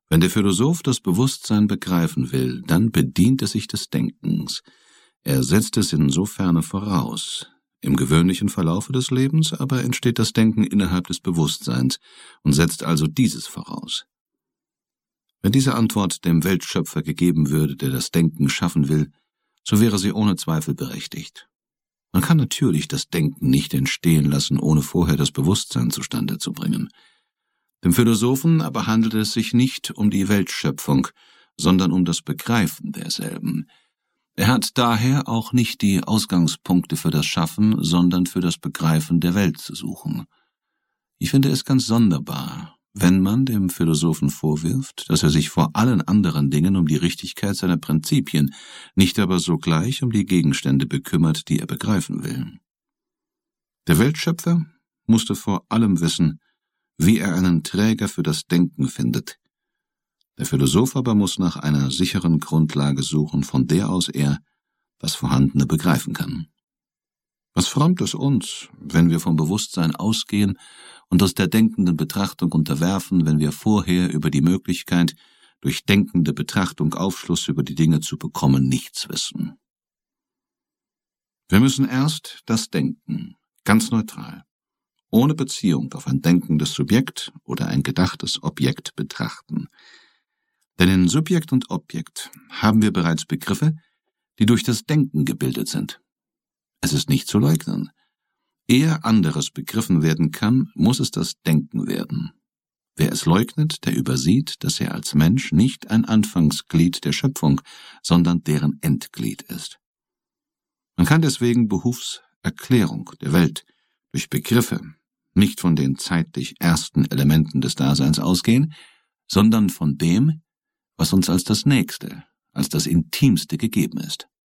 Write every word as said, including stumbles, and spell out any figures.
Wenn der Philosoph das Bewusstsein begreifen will, dann bedient er sich des Denkens. Er setzt es insofern voraus. Im gewöhnlichen Verlaufe des Lebens aber entsteht das Denken innerhalb des Bewusstseins und setzt also dieses voraus. Wenn diese Antwort dem Weltschöpfer gegeben würde, der das Denken schaffen will, so wäre sie ohne Zweifel berechtigt. Man kann natürlich das Denken nicht entstehen lassen, ohne vorher das Bewusstsein zustande zu bringen. Dem Philosophen aber handelt es sich nicht um die Weltschöpfung, sondern um das Begreifen derselben. Er hat daher auch nicht die Ausgangspunkte für das Schaffen, sondern für das Begreifen der Welt zu suchen. Ich finde es ganz sonderbar, wenn man dem Philosophen vorwirft, dass er sich vor allen anderen Dingen um die Richtigkeit seiner Prinzipien, nicht aber sogleich um die Gegenstände bekümmert, die er begreifen will. Der Weltschöpfer musste vor allem wissen, wie er einen Träger für das Denken findet. Der Philosoph aber muss nach einer sicheren Grundlage suchen, von der aus er das Vorhandene begreifen kann. Was frommt es uns, wenn wir vom Bewusstsein ausgehen und uns der denkenden Betrachtung unterwerfen, wenn wir vorher über die Möglichkeit, durch denkende Betrachtung Aufschluss über die Dinge zu bekommen, nichts wissen? Wir müssen erst das Denken, ganz neutral, ohne Beziehung auf ein denkendes Subjekt oder ein gedachtes Objekt betrachten. Denn in Subjekt und Objekt haben wir bereits Begriffe, die durch das Denken gebildet sind. Es ist nicht zu leugnen. Ehe anderes begriffen werden kann, muss es das Denken werden. Wer es leugnet, der übersieht, dass er als Mensch nicht ein Anfangsglied der Schöpfung, sondern deren Endglied ist. Man kann deswegen behufs Erklärung der Welt durch Begriffe nicht von den zeitlich ersten Elementen des Daseins ausgehen, sondern von dem, was uns als das Nächste, als das Intimste gegeben ist.